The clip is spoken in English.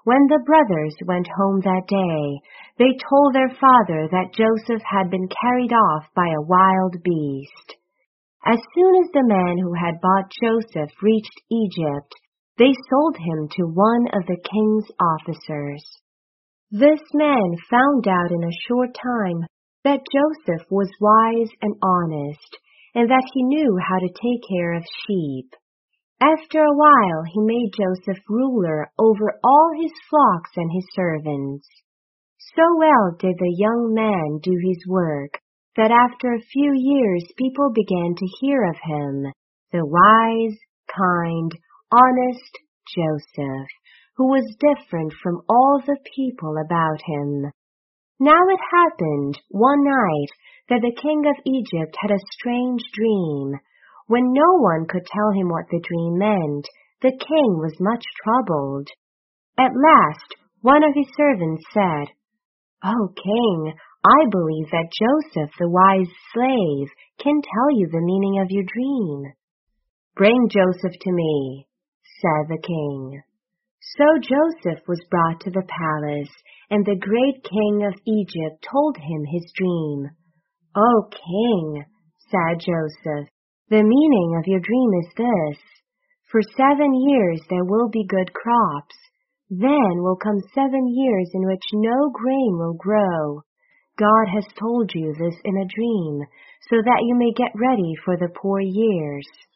When the brothers went home that day, they told their father that Joseph had been carried off by a wild beast. As soon as the man who had bought Joseph reached Egypt, they sold him to one of the king's officers. This man found out in a short time that Joseph was wise and honest, and that he knew how to take care of sheep. After a while he made Joseph ruler over all his flocks and his servants. So well did the young man do his work, that after a few years people began to hear of him, the wise, kind, honest Joseph, who was different from all the people about him. Now it happened one night that the king of Egypt had a strange dream. When no one could tell him what the dream meant, the king was much troubled. At last, one of his servants said, "O king, I believe that Joseph, the wise slave, can tell you the meaning of your dream." "Bring Joseph to me," said the king. So Joseph was brought to the palace, and the great king of Egypt told him his dream. "O king," said Joseph, "the meaning of your dream is this. For 7 years there will be good crops. Then will come 7 years in which no grain will grow. God has told you this in a dream, so that you may get ready for the poor years.